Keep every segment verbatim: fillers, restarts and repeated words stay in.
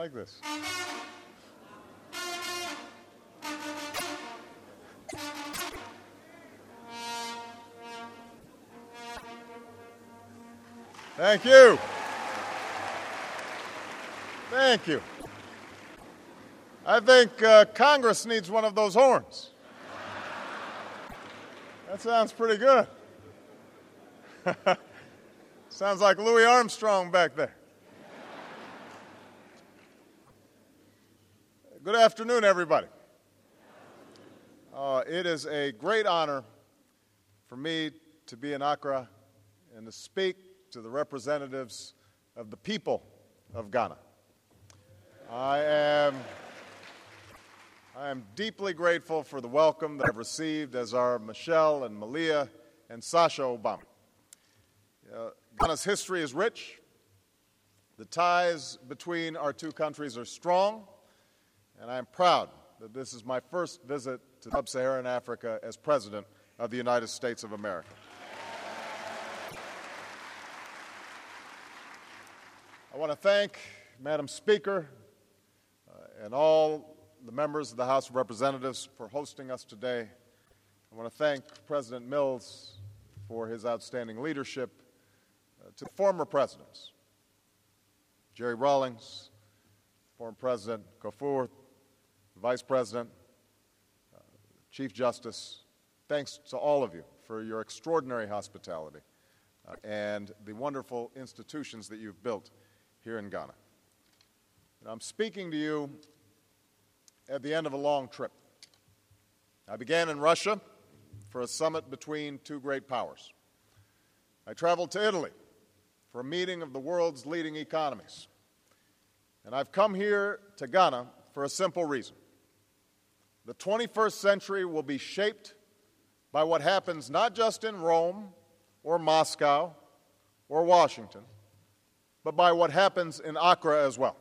like this. Thank you. Thank you. I think uh, Congress needs one of those horns. That sounds pretty good. Sounds like Louis Armstrong back there. Good afternoon, everybody. Uh, it is a great honor for me to be in Accra and to speak to the representatives of the people of Ghana. I am, I am deeply grateful for the welcome that I've received, as are Michelle and Malia and Sasha Obama. Uh, Ghana's history is rich. The ties between our two countries are strong, and I am proud that this is my first visit to sub-Saharan Africa as President of the United States of America. I want to thank Madam Speaker uh, and all the members of the House of Representatives for hosting us today. I want to thank President Mills for his outstanding leadership, uh, to the former presidents, Jerry Rawlings, former President Kafur, Vice President, uh, Chief Justice. Thanks to all of you for your extraordinary hospitality uh, and the wonderful institutions that you've built here in Ghana. And I'm speaking to you at the end of a long trip. I began in Russia for a summit between two great powers. I traveled to Italy for a meeting of the world's leading economies. And I've come here to Ghana for a simple reason. The twenty-first century will be shaped by what happens not just in Rome or Moscow or Washington, but by what happens in Accra as well.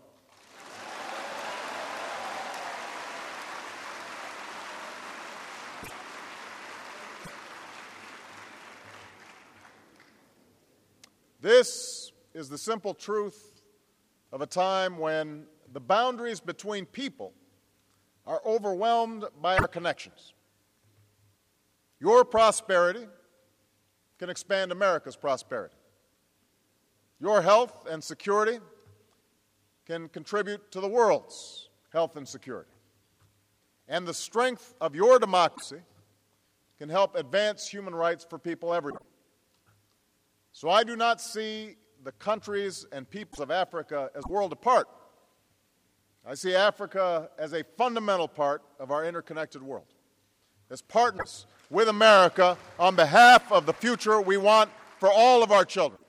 This is the simple truth of a time when the boundaries between people are overwhelmed by our connections. Your prosperity can expand America's prosperity. Your health and security can contribute to the world's health and security. And the strength of your democracy can help advance human rights for people everywhere. So I do not see the countries and peoples of Africa as a world apart. I see Africa as a fundamental part of our interconnected world, as partners with America on behalf of the future we want for all of our children.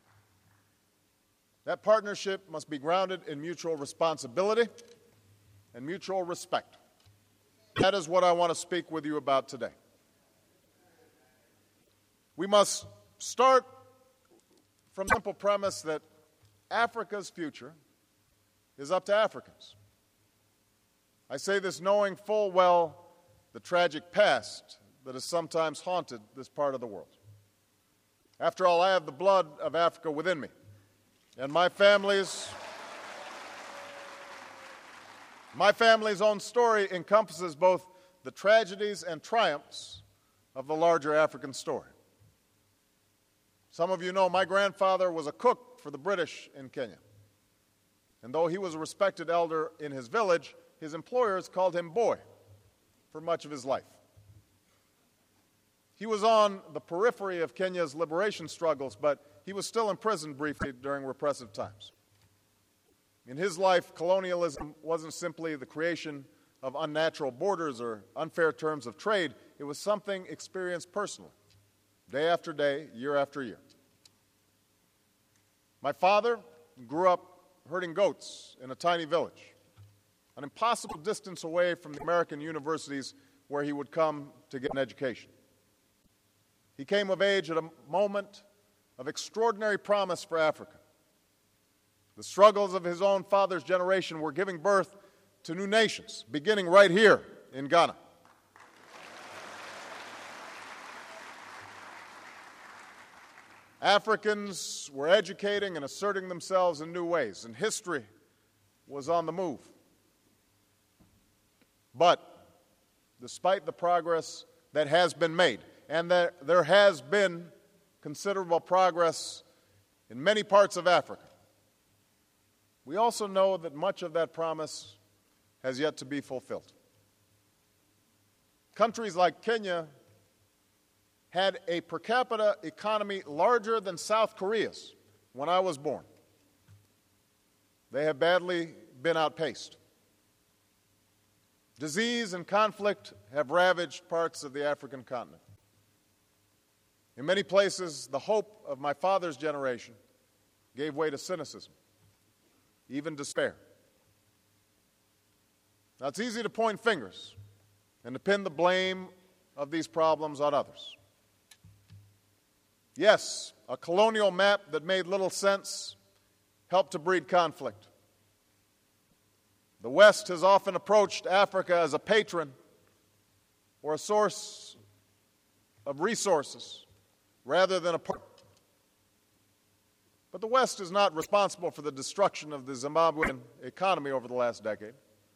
That partnership must be grounded in mutual responsibility and mutual respect. That is what I want to speak with you about today. We must start from the simple premise that Africa's future is up to Africans. I say this knowing full well the tragic past that has sometimes haunted this part of the world. After all, I have the blood of Africa within me, and my family's my family's own story encompasses both the tragedies and triumphs of the larger African story. Some of you know my grandfather was a cook for the British in Kenya. And though he was a respected elder in his village, his employers called him boy for much of his life. He was on the periphery of Kenya's liberation struggles, but he was still imprisoned briefly during repressive times. In his life, colonialism wasn't simply the creation of unnatural borders or unfair terms of trade. It was something experienced personally, day after day, year after year. My father grew up herding goats in a tiny village, an impossible distance away from the American universities where he would come to get an education. He came of age at a moment of extraordinary promise for Africa. The struggles of his own father's generation were giving birth to new nations, beginning right here in Ghana. Africans were educating and asserting themselves in new ways, and history was on the move. But despite the progress that has been made, and there, there has been considerable progress in many parts of Africa, we also know that much of that promise has yet to be fulfilled. Countries like Kenya had a per capita economy larger than South Korea's when I was born. They have badly been outpaced. Disease and conflict have ravaged parts of the African continent. In many places, the hope of my father's generation gave way to cynicism, even despair. Now, it's easy to point fingers and to pin the blame of these problems on others. Yes, a colonial map that made little sense helped to breed conflict. The West has often approached Africa as a patron or a source of resources rather than a partner. But the West is not responsible for the destruction of the Zimbabwean economy over the last decade,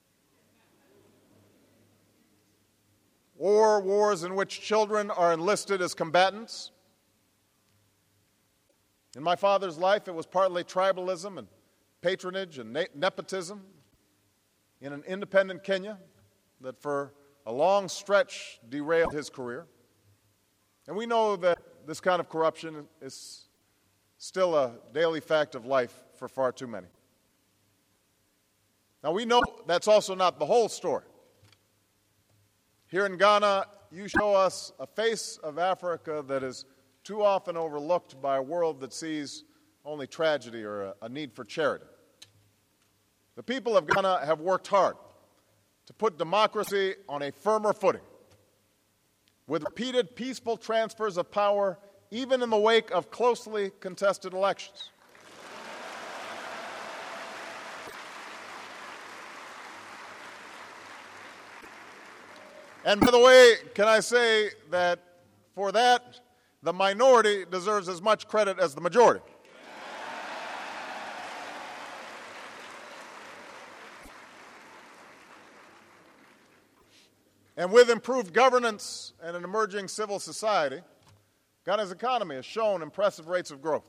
or wars in which children are enlisted as combatants. In my father's life, it was partly tribalism and patronage and ne- nepotism in an independent Kenya that for a long stretch derailed his career. And we know that this kind of corruption is still a daily fact of life for far too many. Now, we know that's also not the whole story. Here in Ghana, you show us a face of Africa that is too often overlooked by a world that sees only tragedy or a, a need for charity. The people of Ghana have worked hard to put democracy on a firmer footing, with repeated peaceful transfers of power, even in the wake of closely contested elections. And by the way, can I say that for that, the minority deserves as much credit as the majority. And with improved governance and an emerging civil society, Ghana's economy has shown impressive rates of growth.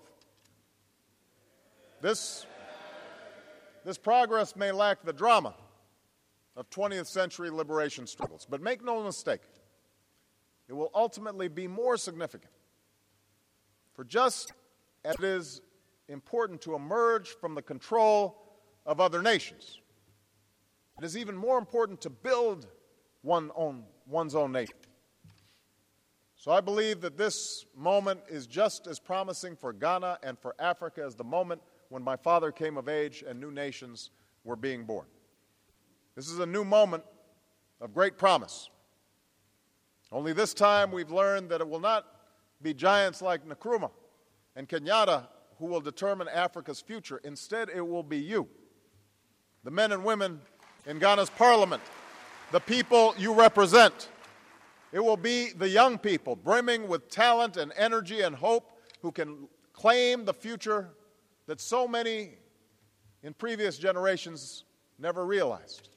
This, this progress may lack the drama of twentieth century liberation struggles, but make no mistake, it will ultimately be more significant. For just as it is important to emerge from the control of other nations, it is even more important to build one own, one's own nation. So I believe that this moment is just as promising for Ghana and for Africa as the moment when my father came of age and new nations were being born. This is a new moment of great promise. Only this time we've learned that it will not be giants like Nkrumah and Kenyatta who will determine Africa's future. Instead, it will be you, the men and women in Ghana's parliament, the people you represent. It will be the young people brimming with talent and energy and hope who can claim the future that so many in previous generations never realized.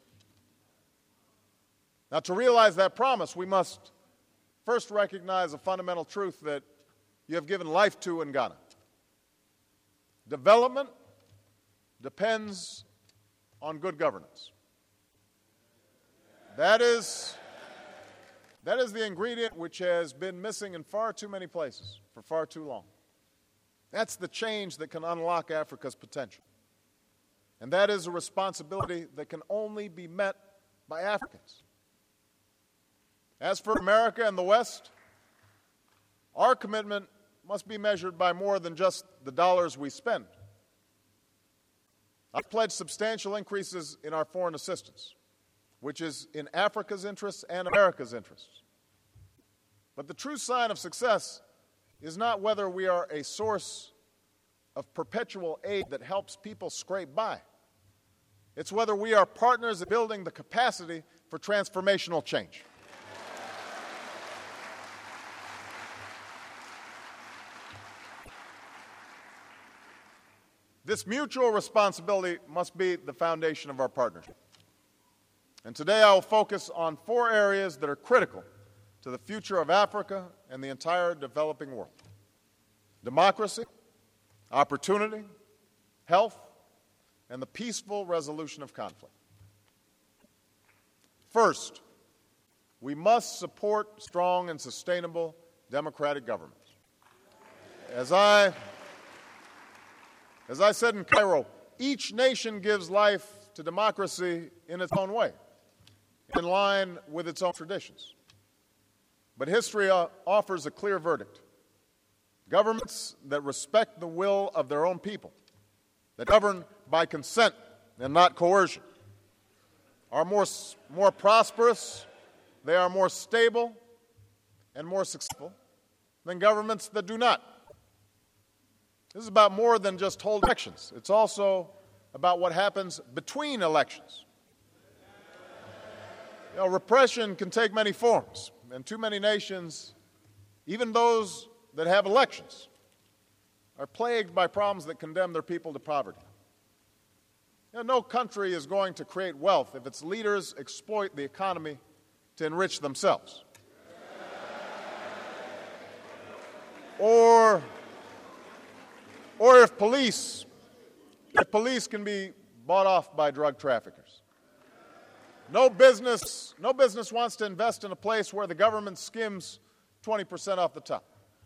Now, to realize that promise, we must first recognize a fundamental truth that you have given life to in Ghana. Development depends on good governance. That is, that is the ingredient which has been missing in far too many places for far too long. That's the change that can unlock Africa's potential. And that is a responsibility that can only be met by Africans. As for America and the West, our commitment must be measured by more than just the dollars we spend. I've pledged substantial increases in our foreign assistance, which is in Africa's interests and America's interests. But the true sign of success is not whether we are a source of perpetual aid that helps people scrape by. It's whether we are partners in building the capacity for transformational change. This mutual responsibility must be the foundation of our partnership. And today I will focus on four areas that are critical to the future of Africa and the entire developing world: democracy, opportunity, health, and the peaceful resolution of conflict. First, we must support strong and sustainable democratic governments. As I, as I said in Cairo, each nation gives life to democracy in its own way, in line with its own traditions. But history uh, offers a clear verdict. Governments that respect the will of their own people, that govern by consent and not coercion, are more, more prosperous, they are more stable and more successful than governments that do not. This is about more than just holding elections. It's also about what happens between elections. You know, repression can take many forms, and too many nations, even those that have elections, are plagued by problems that condemn their people to poverty. You know, no country is going to create wealth if its leaders exploit the economy to enrich themselves. Or, or if police, if police can be bought off by drug traffickers. No business, no business wants to invest in a place where the government skims twenty percent off the top,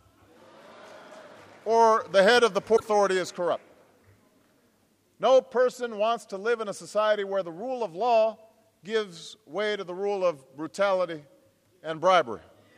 or the head of the Port Authority is corrupt. No person wants to live in a society where the rule of law gives way to the rule of brutality and bribery.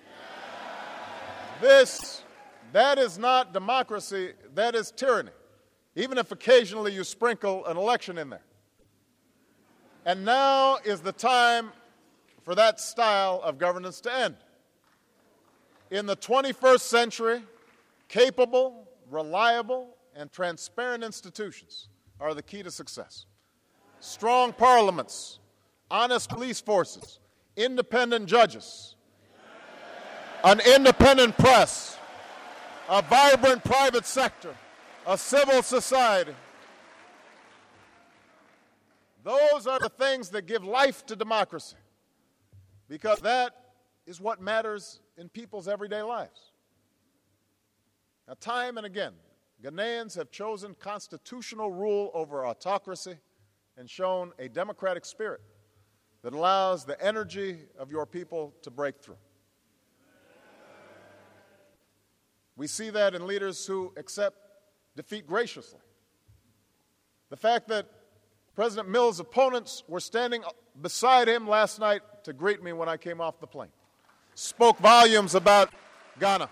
This, that is not democracy, that is tyranny, even if occasionally you sprinkle an election in there. And now is the time for that style of governance to end. In the twenty-first century, capable, reliable, and transparent institutions are the key to success. Strong parliaments, honest police forces, independent judges, an independent press, a vibrant private sector, a civil society. Those are the things that give life to democracy, because that is what matters in people's everyday lives. Now, time and again, Ghanaians have chosen constitutional rule over autocracy and shown a democratic spirit that allows the energy of your people to break through. We see that in leaders who accept defeat graciously. The fact that President Mills' opponents were standing beside him last night to greet me when I came off the plane spoke volumes about Ghana.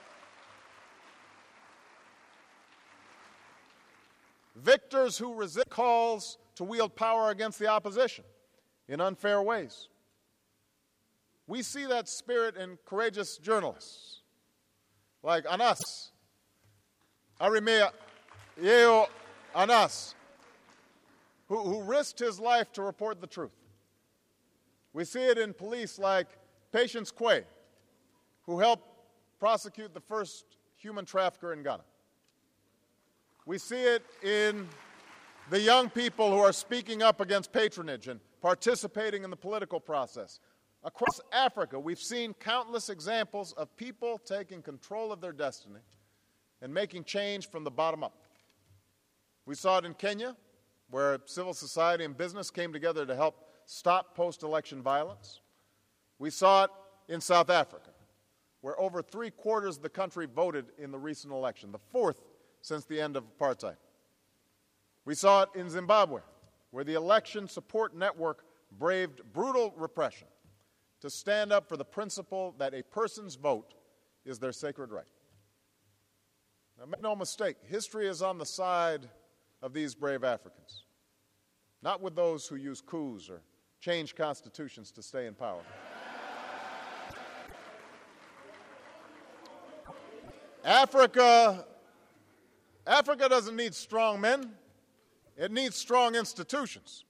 Victors who resist calls to wield power against the opposition in unfair ways. We see that spirit in courageous journalists like Anas, Arimea Yeo Anas, who, who risked his life to report the truth. We see it in police like Patience Quay, who helped prosecute the first human trafficker in Ghana. We see it in the young people who are speaking up against patronage and participating in the political process. Across Africa, we've seen countless examples of people taking control of their destiny and making change from the bottom up. We saw it in Kenya, where civil society and business came together to help stop post-election violence. We saw it in South Africa, where over three quarters of the country voted in the recent election, the fourth since the end of apartheid. We saw it in Zimbabwe, where the election support network braved brutal repression to stand up for the principle that a person's vote is their sacred right. Now, make no mistake, history is on the side of these brave Africans, not with those who use coups or change constitutions to stay in power. Africa, Africa doesn't need strong men. It needs strong institutions.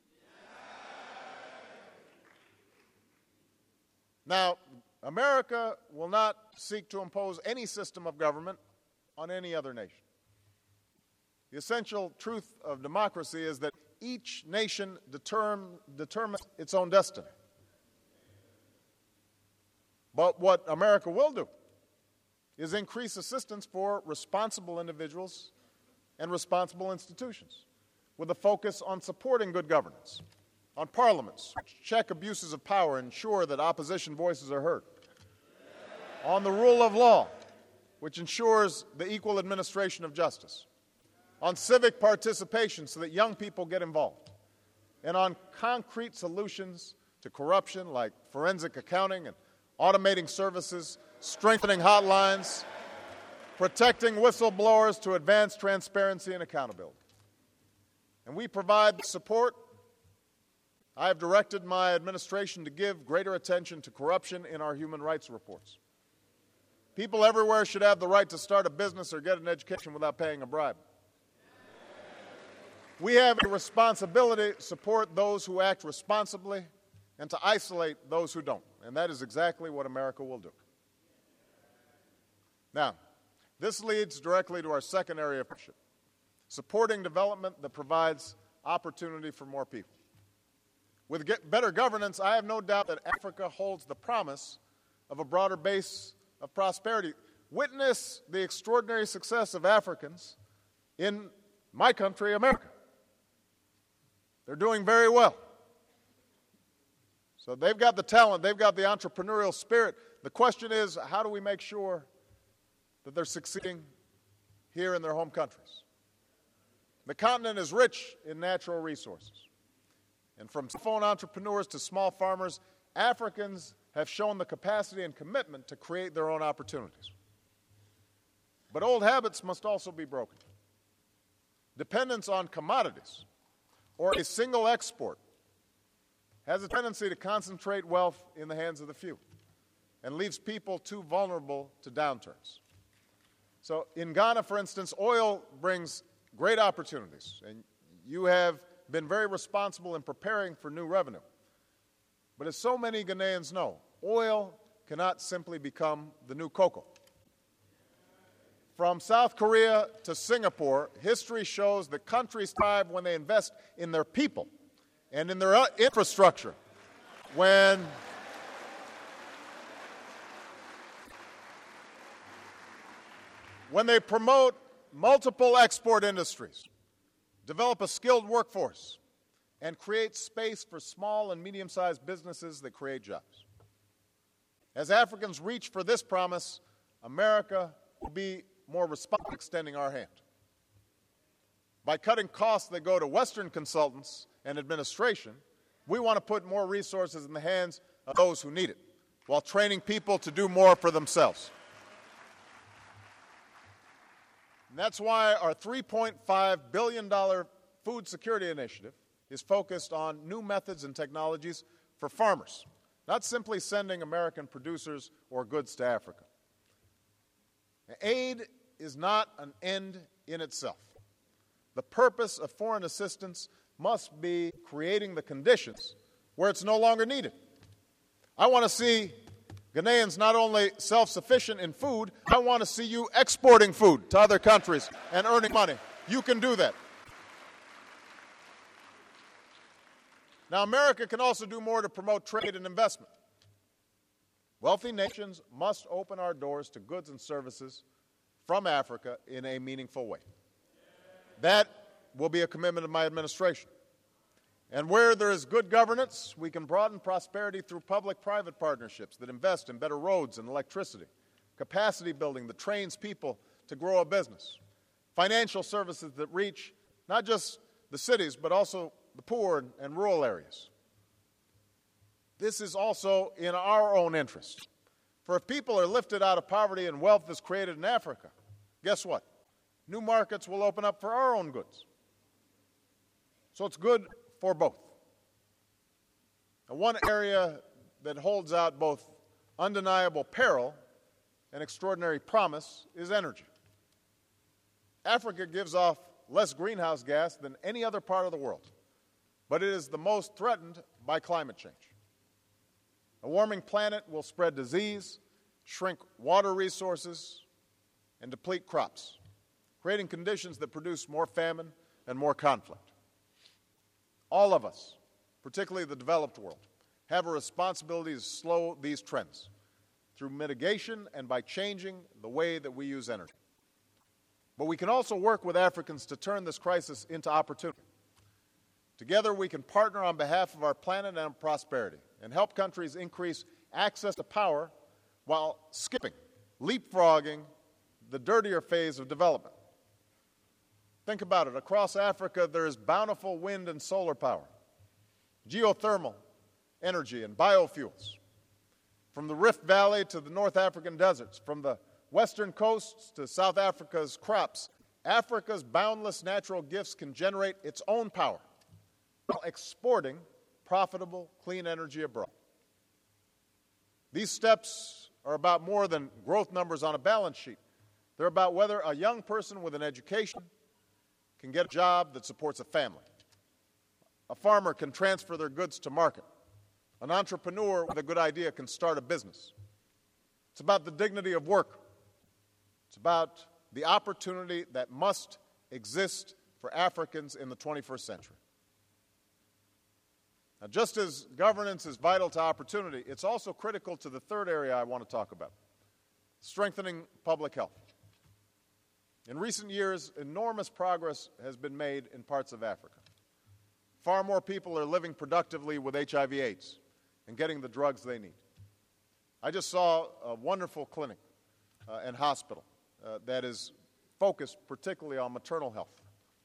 Now, America will not seek to impose any system of government on any other nation. The essential truth of democracy is that each nation determ- determines its own destiny. But what America will do is increase assistance for responsible individuals and responsible institutions, with a focus on supporting good governance, on parliaments, check abuses of power, ensure that opposition voices are heard, on the rule of law, which ensures the equal administration of justice, on civic participation so that young people get involved, and on concrete solutions to corruption like forensic accounting and automating services, strengthening hotlines, protecting whistleblowers to advance transparency and accountability. And we provide the support. I have directed my administration to give greater attention to corruption in our human rights reports. People everywhere should have the right to start a business or get an education without paying a bribe. We have a responsibility to support those who act responsibly and to isolate those who don't. And that is exactly what America will do. Now, this leads directly to our second area of partnership, supporting development that provides opportunity for more people. With better governance, I have no doubt that Africa holds the promise of a broader base of prosperity. Witness the extraordinary success of Africans in my country, America. They're doing very well. So they've got the talent, they've got the entrepreneurial spirit. The question is, how do we make sure that they're succeeding here in their home countries? The continent is rich in natural resources. And from phone entrepreneurs to small farmers, Africans have shown the capacity and commitment to create their own opportunities. But old habits must also be broken. Dependence on commodities or a single export has a tendency to concentrate wealth in the hands of the few and leaves people too vulnerable to downturns. So in Ghana, for instance, oil brings great opportunities, and you have been very responsible in preparing for new revenue. But as so many Ghanaians know, oil cannot simply become the new cocoa. From South Korea to Singapore, history shows that countries thrive when they invest in their people and in their infrastructure. When When they promote multiple export industries, develop a skilled workforce, and create space for small and medium-sized businesses that create jobs. As Africans reach for this promise, America will be more responsible in extending our hand. By cutting costs that go to Western consultants and administration, we want to put more resources in the hands of those who need it, while training people to do more for themselves. And that's why our three point five billion dollars food security initiative is focused on new methods and technologies for farmers, not simply sending American producers or goods to Africa. Aid is not an end in itself. The purpose of foreign assistance must be creating the conditions where it's no longer needed. I want to see Ghanaians not only self-sufficient in food, I want to see you exporting food to other countries and earning money. You can do that. Now, America can also do more to promote trade and investment. Wealthy nations must open our doors to goods and services from Africa in a meaningful way. That will be a commitment of my administration. And where there is good governance, we can broaden prosperity through public-private partnerships that invest in better roads and electricity, capacity building that trains people to grow a business, financial services that reach not just the cities, but also the poor and rural areas. This is also in our own interest. For if people are lifted out of poverty and wealth is created in Africa, guess what? New markets will open up for our own goods. So it's good for both. And one area that holds out both undeniable peril and extraordinary promise is energy. Africa gives off less greenhouse gas than any other part of the world, but it is the most threatened by climate change. A warming planet will spread disease, shrink water resources, and deplete crops. creating conditions that produce more famine and more conflict. All of us, particularly the developed world, have a responsibility to slow these trends through mitigation and by changing the way that we use energy. But we can also work with Africans to turn this crisis into opportunity. Together, we can partner on behalf of our planet and prosperity and help countries increase access to power while skipping, leapfrogging the dirtier phase of development. Think about it. Across Africa, there is bountiful wind and solar power, geothermal energy and biofuels. From the Rift Valley to the North African deserts, from the western coasts to South Africa's crops, Africa's boundless natural gifts can generate its own power while exporting profitable, clean energy abroad. These steps are about more than growth numbers on a balance sheet. They're about whether a young person with an education can get a job that supports a family. A farmer can transfer their goods to market. An entrepreneur with a good idea can start a business. It's about the dignity of work. It's about the opportunity that must exist for Africans in the twenty-first century. Now, just as governance is vital to opportunity, it's also critical to the third area I want to talk about, strengthening public health. In recent years, enormous progress has been made in parts of Africa. Far more people are living productively with H I V AIDS and getting the drugs they need. I just saw a wonderful clinic uh, and hospital uh, that is focused particularly on maternal health.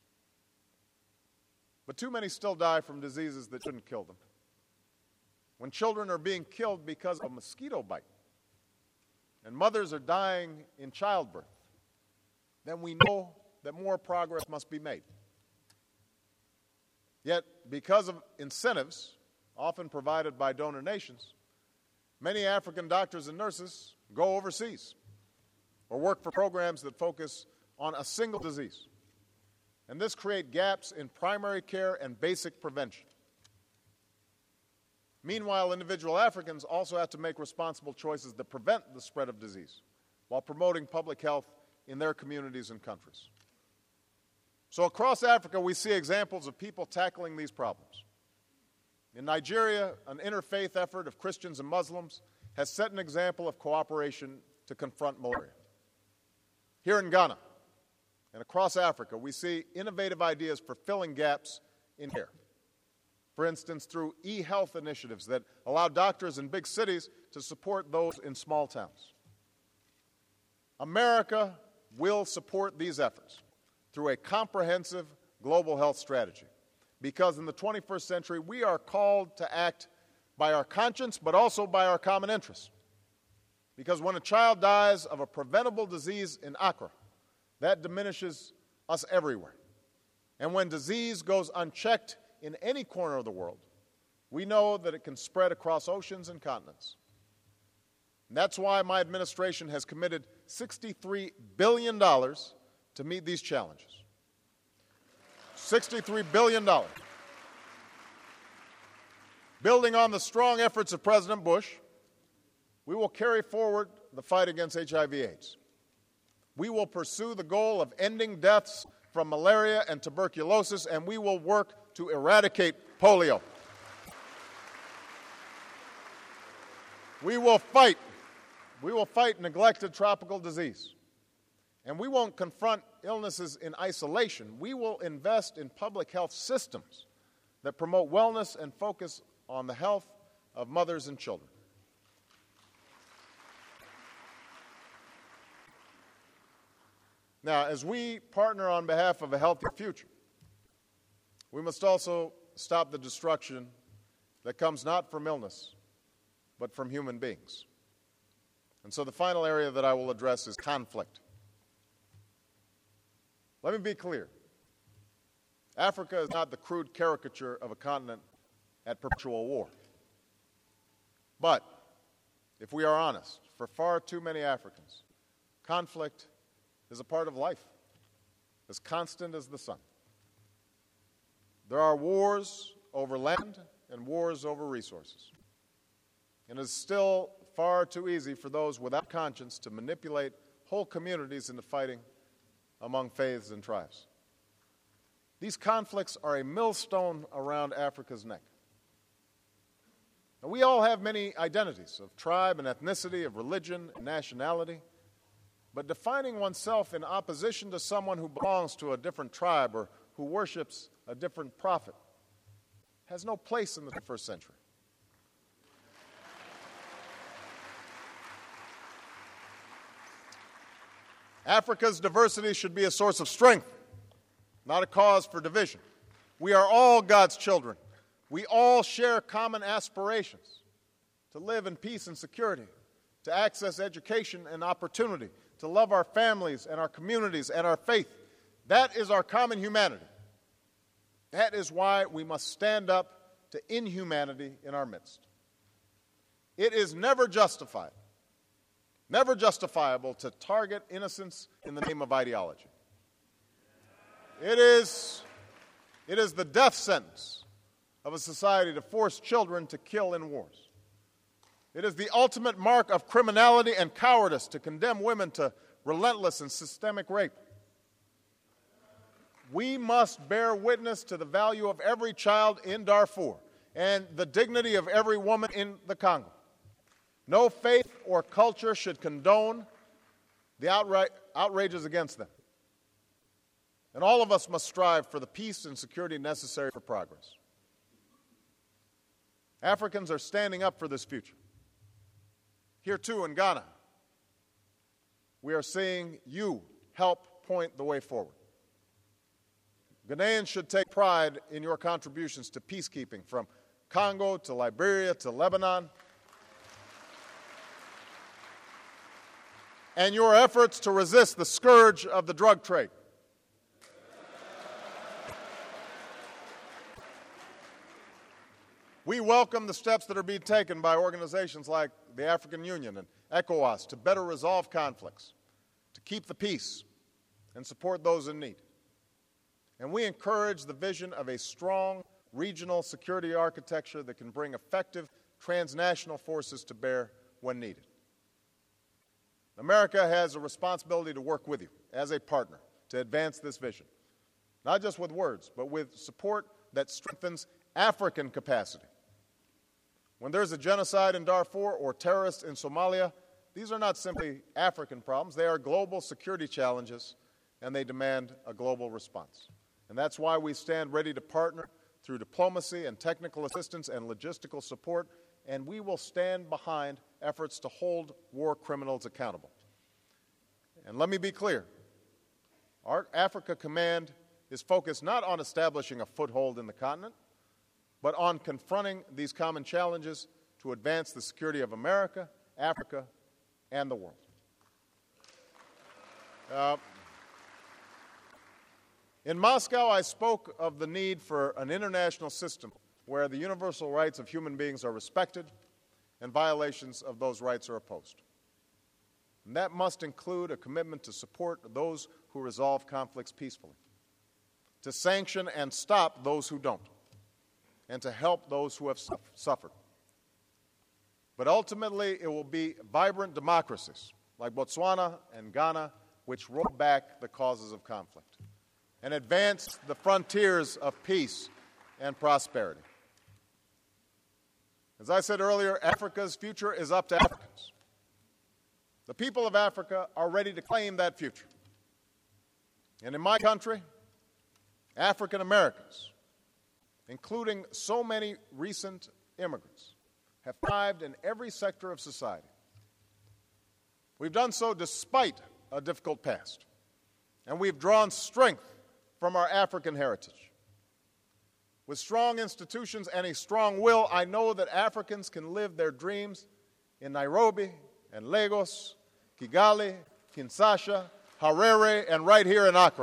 But too many still die from diseases that shouldn't kill them. When children are being killed because of a mosquito bite, and mothers are dying in childbirth, then we know that more progress must be made. Yet, because of incentives, often provided by donor nations, many African doctors and nurses go overseas or work for programs that focus on a single disease. And this creates gaps in primary care and basic prevention. Meanwhile, individual Africans also have to make responsible choices that prevent the spread of disease while promoting public health in their communities and countries. So across Africa, we see examples of people tackling these problems. In Nigeria, an interfaith effort of Christians and Muslims has set an example of cooperation to confront malaria. Here in Ghana and across Africa, we see innovative ideas for filling gaps in care. For instance, through e-health initiatives that allow doctors in big cities to support those in small towns. America will support these efforts through a comprehensive global health strategy, because in the twenty-first century, we are called to act by our conscience, but also by our common interests. Because when a child dies of a preventable disease in Accra, that diminishes us everywhere. And when disease goes unchecked in any corner of the world, we know that it can spread across oceans and continents. And that's why my administration has committed sixty-three billion dollars to meet these challenges. sixty-three billion dollars. Building on the strong efforts of President Bush, we will carry forward the fight against H I V AIDS. We will pursue the goal of ending deaths from malaria and tuberculosis, and we will work to eradicate polio. We will fight. We will fight neglected tropical disease. And we won't confront illnesses in isolation. We will invest in public health systems that promote wellness and focus on the health of mothers and children. Now, as we partner on behalf of a healthier future, we must also stop the destruction that comes not from illness, but from human beings. And so the final area that I will address is conflict. Let me be clear. Africa is not the crude caricature of a continent at perpetual war. But, if we are honest, for far too many Africans, conflict is a part of life, as constant as the sun. There are wars over land and wars over resources. And it is still far too easy for those without conscience to manipulate whole communities into fighting among faiths and tribes. These conflicts are a millstone around Africa's neck. Now, we all have many identities of tribe and ethnicity, of religion and nationality, but defining oneself in opposition to someone who belongs to a different tribe or who worships a different prophet has no place in the twenty-first century. Africa's diversity should be a source of strength, not a cause for division. We are all God's children. We all share common aspirations to live in peace and security, to access education and opportunity, to love our families and our communities and our faith. That is our common humanity. That is why we must stand up to inhumanity in our midst. It is never justified, never justifiable to target innocence in the name of ideology. It is, it is the death sentence of a society to force children to kill in wars. It is the ultimate mark of criminality and cowardice to condemn women to relentless and systemic rape. We must bear witness to the value of every child in Darfur and the dignity of every woman in the Congo. No faith or culture should condone the outright outrages against them. And all of us must strive for the peace and security necessary for progress. Africans are standing up for this future. Here too in Ghana, we are seeing you help point the way forward. Ghanaians should take pride in your contributions to peacekeeping, from Congo to Liberia to Lebanon, and your efforts to resist the scourge of the drug trade. We welcome the steps that are being taken by organizations like the African Union and ECOWAS to better resolve conflicts, to keep the peace, and support those in need. And we encourage the vision of a strong regional security architecture that can bring effective transnational forces to bear when needed. America has a responsibility to work with you as a partner to advance this vision, not just with words, but with support that strengthens African capacity. When there's a genocide in Darfur or terrorists in Somalia, these are not simply African problems. They are global security challenges, and they demand a global response. And that's why we stand ready to partner through diplomacy and technical assistance and logistical support, and we will stand behind efforts to hold war criminals accountable. And let me be clear, our Africa Command is focused not on establishing a foothold in the continent, but on confronting these common challenges to advance the security of America, Africa, and the world. Uh, in Moscow, I spoke of the need for an international system where the universal rights of human beings are respected and violations of those rights are opposed. And that must include a commitment to support those who resolve conflicts peacefully, to sanction and stop those who don't, and to help those who have suffered. But ultimately, it will be vibrant democracies like Botswana and Ghana which roll back the causes of conflict and advance the frontiers of peace and prosperity. As I said earlier, Africa's future is up to Africans. The people of Africa are ready to claim that future. And in my country, African Americans, including so many recent immigrants, have thrived in every sector of society. We've done so despite a difficult past, and we've drawn strength from our African heritage. With strong institutions and a strong will, I know that Africans can live their dreams in Nairobi and Lagos, Kigali, Kinshasa, Harare, and right here in Accra.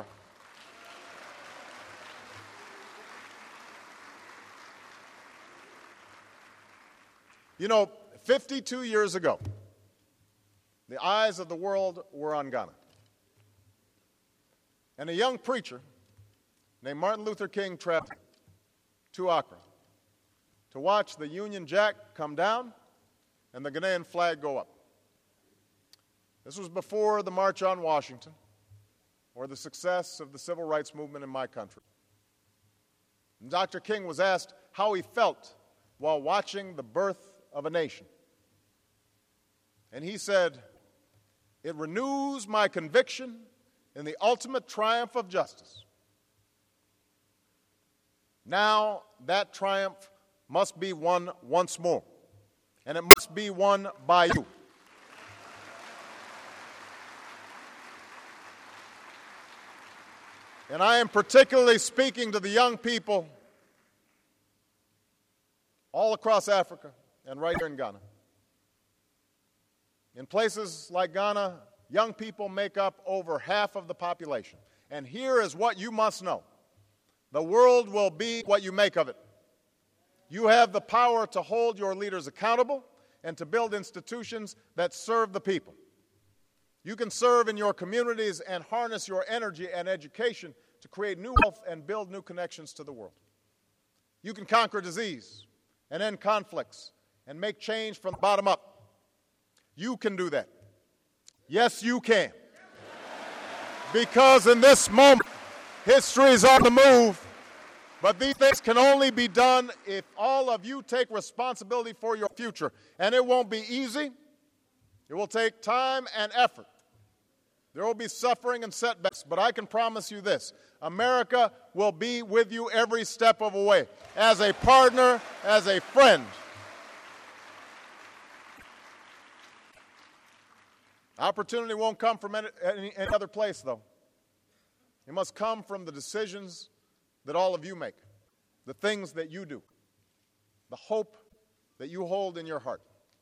You know, fifty-two years ago, the eyes of the world were on Ghana. And a young preacher named Martin Luther King traveled to Accra to watch the Union Jack come down and the Ghanaian flag go up. This was before the March on Washington, or the success of the civil rights movement in my country. And Doctor King was asked how he felt while watching the birth of a nation. And he said, "It renews my conviction in the ultimate triumph of justice. Now that triumph must be won once more, and it must be won by you." And I am particularly speaking to the young people all across Africa and right here in Ghana. In places like Ghana, young people make up over half of the population. And here is what you must know. The world will be what you make of it. You have the power to hold your leaders accountable and to build institutions that serve the people. You can serve in your communities and harness your energy and education to create new wealth and build new connections to the world. You can conquer disease and end conflicts and make change from the bottom up. You can do that. Yes, you can. Because in this moment, history is on the move, but these things can only be done if all of you take responsibility for your future. And it won't be easy. It will take time and effort. There will be suffering and setbacks, but I can promise you this: America will be with you every step of the way, as a partner, as a friend. Opportunity won't come from any, any, any other place, though. It must come from the decisions that all of you make, the things that you do, the hope that you hold in your heart.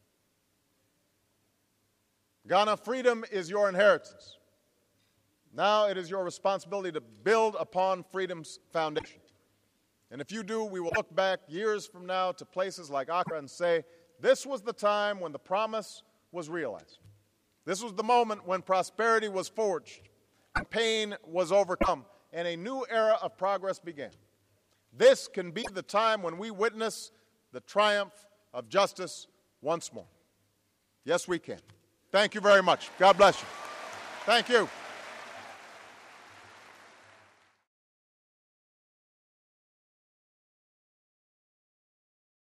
Ghana, freedom is your inheritance. Now it is your responsibility to build upon freedom's foundation. And if you do, we will look back years from now to places like Accra and say, this was the time when the promise was realized. This was the moment when prosperity was forged, and pain was overcome, and a new era of progress began. This can be the time when we witness the triumph of justice once more. Yes, we can. Thank you very much. God bless you. Thank you.